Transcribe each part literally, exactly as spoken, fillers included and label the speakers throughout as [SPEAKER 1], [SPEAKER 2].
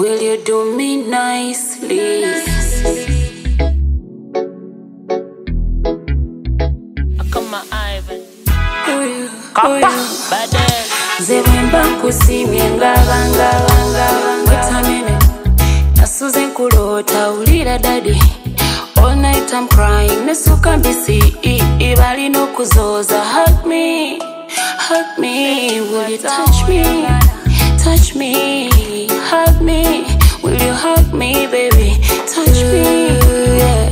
[SPEAKER 1] Will you do me nicely?
[SPEAKER 2] Kama Ivan
[SPEAKER 1] Uyu,
[SPEAKER 2] Kapa
[SPEAKER 1] uyu
[SPEAKER 2] Badel
[SPEAKER 1] Zewemba kusimye ngaba ngaba ngaba Wait a minute Nasuze nkulota ulira daddy All night I'm crying Nesuka mbisi Ibali no kuzoza Hug me Hug me Will you touch me Touch me Hug me Will you hug me baby Touch me yeah.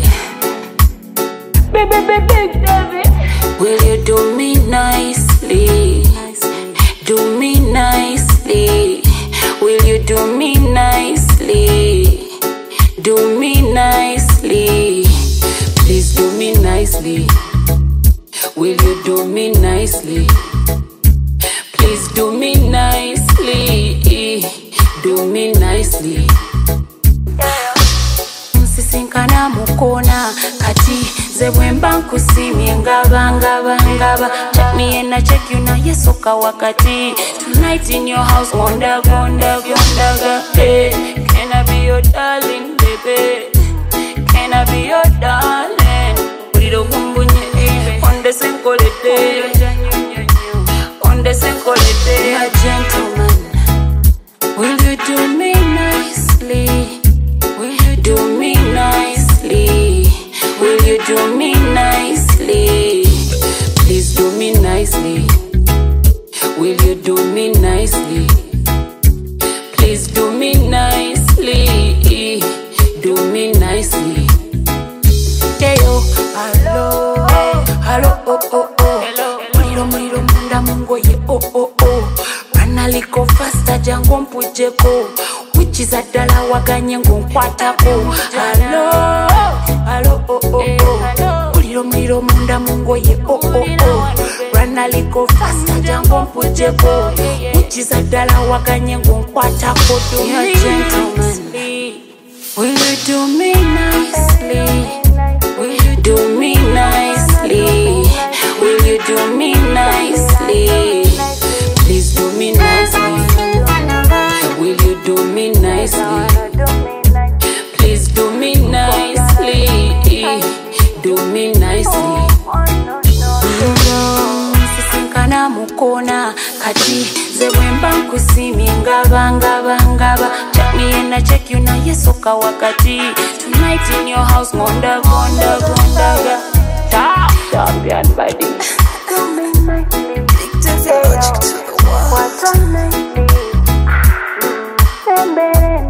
[SPEAKER 1] Baby baby baby Will you do me nicely? Do me nicely. Will you do me nicely? Do me nicely. Please do me nicely. Will you do me nicely? Please do me nicely. Do me nicely. Msisinkana mukona kati Zewemba nkusimye ngaba ngaba ngaba Check me and I check you now yesoka wakati Tonight in your house wonder wonder wonder hey, can I be your darling baby? Can I be your darling? Uliro kumbunye ebe Onde senkolete Onde senkolete My gentleman Will you do me nicely? Will you do me nicely? Will you do me nicely? Please do me nicely. Will you do me nicely? Please do me nicely. Do me nicely. Heyo, hello, hello, oh oh oh. Muliro muliro munda mungoye oh oh oh. Analiko faster jango mpujeko. Which is a dala waganye nkwatako. Hello, hello, oh oh oh. Muliro muliro munda mungoye oh oh oh. Rana liko faster jango mpujeko. Which is a dala waganye nkwatako. Do me nicely. Will you do me nicely? Will you do me nicely? Will you do me nicely? Please do me nicely. Will you do me nicely? Please do me nicely. Do me nicely. Msisinkana mukona kati Zewemba nkusimye ngaba ngaba ngaba Check me and I check you now yesoka wakati Tonight in your house wonder wonder wonder Top champion body
[SPEAKER 3] Logic to the world.
[SPEAKER 1] What's on nicely?